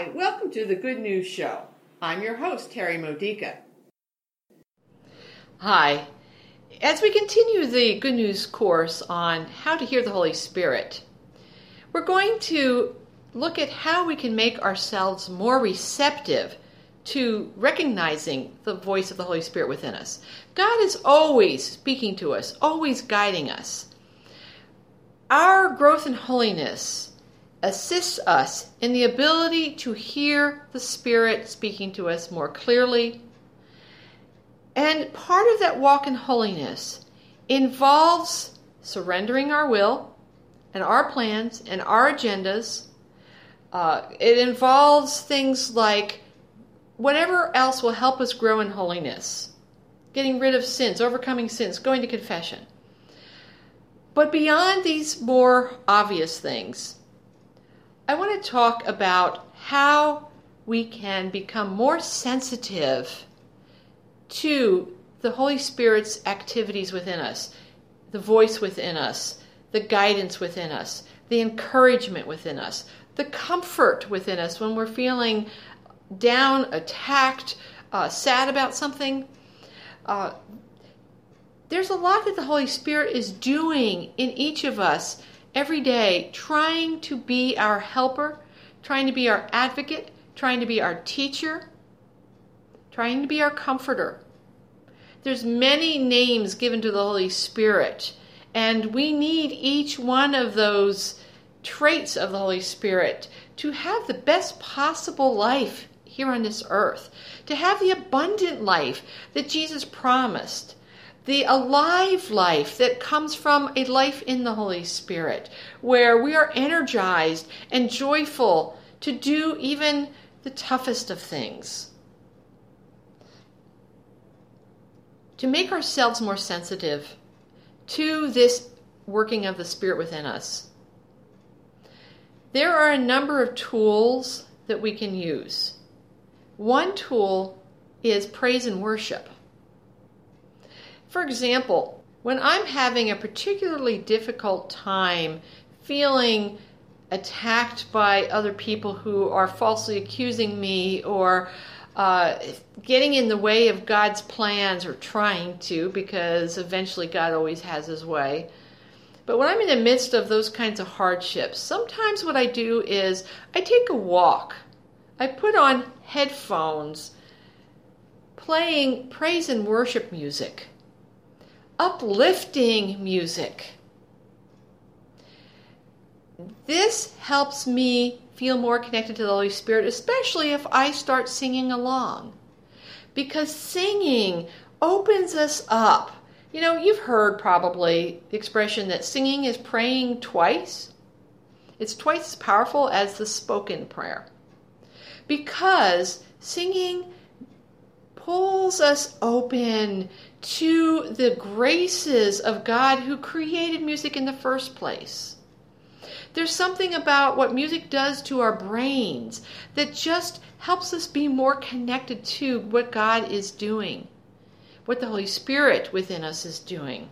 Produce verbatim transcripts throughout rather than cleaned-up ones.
Hi, welcome to the Good News Show. I'm your host, Terry Modica. Hi. As we continue the Good News course on how to hear the Holy Spirit, we're going to look at how we can make ourselves more receptive to recognizing the voice of the Holy Spirit within us. God is always speaking to us, always guiding us. Our growth in holiness assists us in the ability to hear the Spirit speaking to us more clearly. And part of that walk in holiness involves surrendering our will and our plans and our agendas. Uh, it involves things like whatever else will help us grow in holiness, getting rid of sins, overcoming sins, going to confession. But beyond these more obvious things, I want to talk about how we can become more sensitive to the Holy Spirit's activities within us, the voice within us, the guidance within us, the encouragement within us, the comfort within us when we're feeling down, attacked, uh, sad about something. Uh, there's a lot that the Holy Spirit is doing in each of us every day, trying to be our helper, trying to be our advocate, trying to be our teacher, trying to be our comforter. There's many names given to the Holy Spirit, and we need each one of those traits of the Holy Spirit to have the best possible life here on this earth, to have the abundant life that Jesus promised, the alive life that comes from a life in the Holy Spirit, where we are energized and joyful to do even the toughest of things. To make ourselves more sensitive to this working of the Spirit within us, there are a number of tools that we can use. One tool is praise and worship. For example, when I'm having a particularly difficult time feeling attacked by other people who are falsely accusing me or uh, getting in the way of God's plans, or trying to, because eventually God always has his way. But when I'm in the midst of those kinds of hardships, sometimes what I do is I take a walk. I put on headphones, playing praise and worship music, uplifting music. This helps me feel more connected to the Holy Spirit, especially if I start singing along. Because singing opens us up. You know, you've heard probably the expression that singing is praying twice. It's twice as powerful as the spoken prayer. Because singing pulls us open to the graces of God who created music in the first place. There's something about what music does to our brains that just helps us be more connected to what God is doing, what the Holy Spirit within us is doing.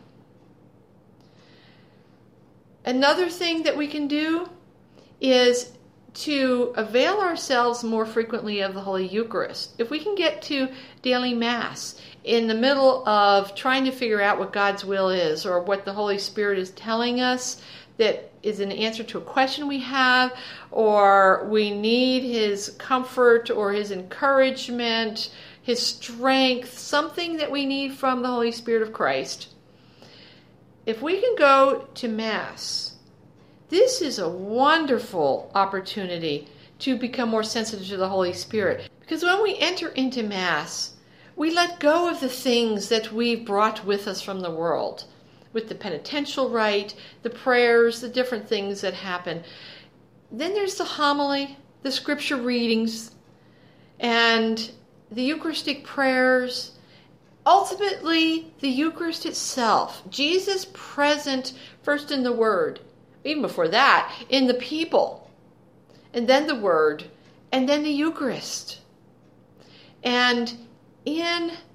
Another thing that we can do is to avail ourselves more frequently of the Holy Eucharist. If we can get to daily Mass in the middle of trying to figure out what God's will is, or what the Holy Spirit is telling us that is an answer to a question we have, or we need his comfort or his encouragement, his strength, something that we need from the Holy Spirit of Christ. If we can go to Mass, this is a wonderful opportunity to become more sensitive to the Holy Spirit. Because when we enter into Mass, we let go of the things that we've brought with us from the world, with the penitential rite, the prayers, the different things that happen. Then there's the homily, the scripture readings, and the Eucharistic prayers. Ultimately, the Eucharist itself, Jesus present first in the Word, even before that, in the people, and then the Word, and then the Eucharist. And in